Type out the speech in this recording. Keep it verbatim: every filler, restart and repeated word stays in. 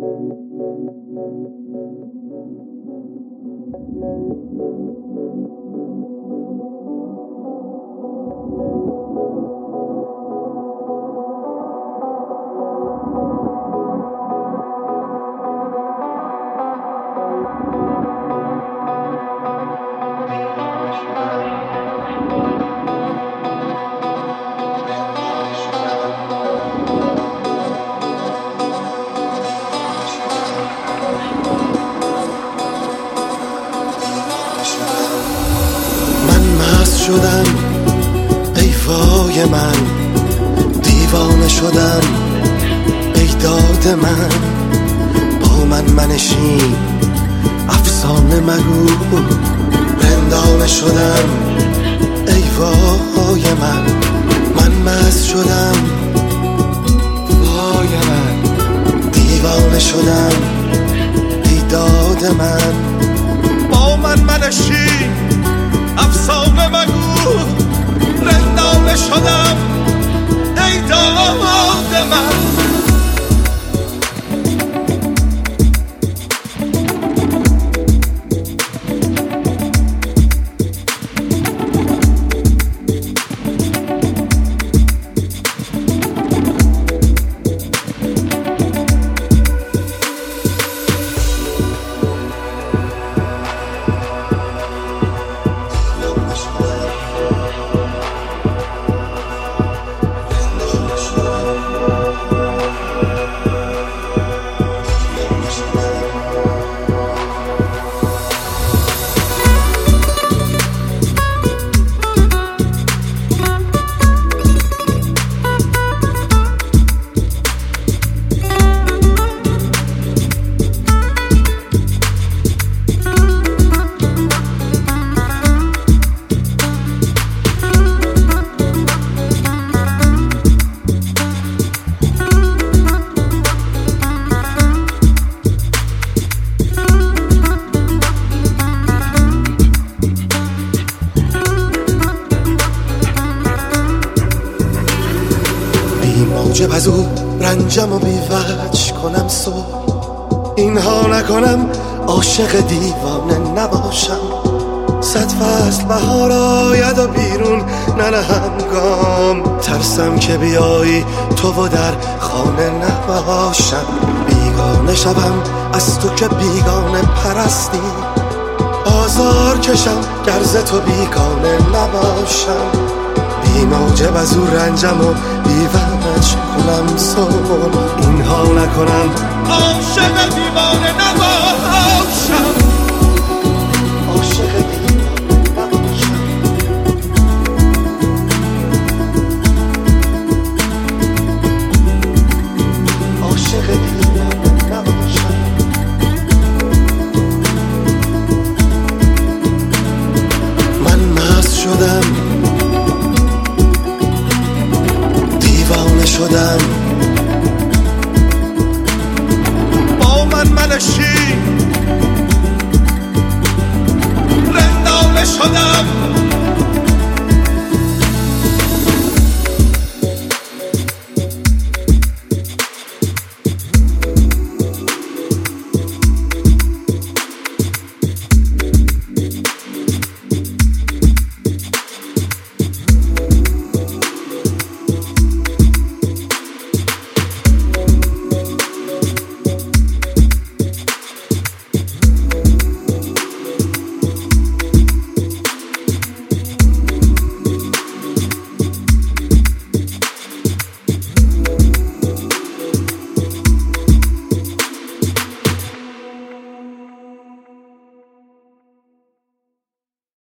شدم ای وای من، دیوانه شدم ای داد من. با من منشین افسانه مگو، رندانه شدم ای وای من. من مست شدم وای من، دیوانه شدم ای داد من. با من منشین افسانه مگو، رندانه شدم ای داد من. موجب از او رنجم و بیوج کنم صبح، اینها نکنم عاشق دیوانه نباشم. صد فصل بهار آید و بیرون ننهم گام، ترسم که بیایی تو و در خانه نباشم. بیگانه شوم از تو که بیگانه پرستی، آزار کشم گرز تو بیگانه نباشم. بی موجب از او رنجم و بیوج کنم صبح، اینها نکنم عاشق دیوانه نباشم.